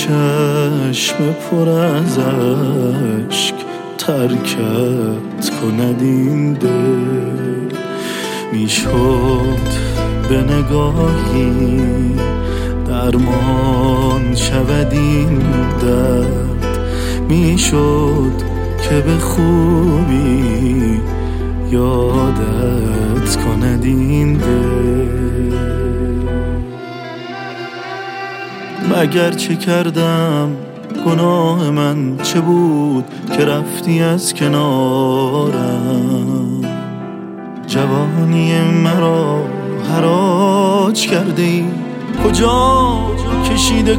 چشم پر از اشک ترکت کند این دل، میشد به نگاهی درمان شود این درد، میشد که به خوبی یادت کند این دل. مگر چه کردم گناه من چه بود که رفتی از کنارم، جوانی مرا حراج کرده ای، کجا کشیده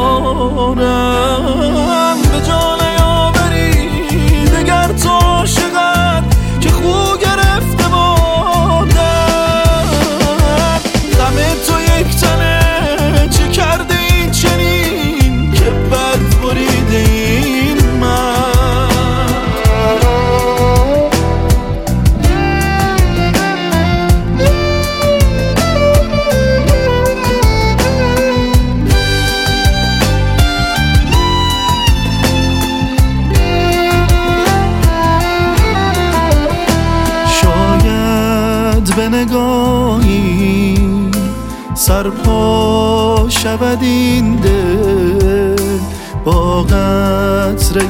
کارم، به جا نیاوری دگر تو عاشقت که خو گرفته بادم، غم تو یک تنه چه کرده این چنین که بد بریده این به نگاهی سرپا شود این دل، با قطره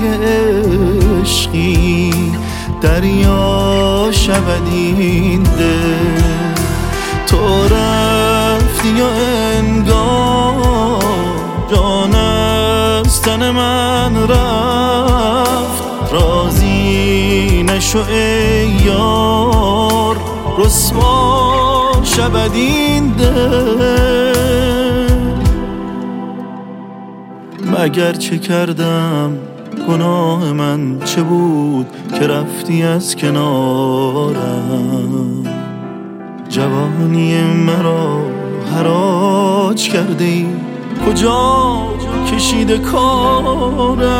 عشقی دریا شود این دل، تو رفتی و انگار جان از تن من رفت، راضی نشو ای یار رسوا شود این دل. مگر چه کردم گناه من چه بود که رفتی از کنارم، جوانی مرا حراج کرده ای، کجا کشیده کارم،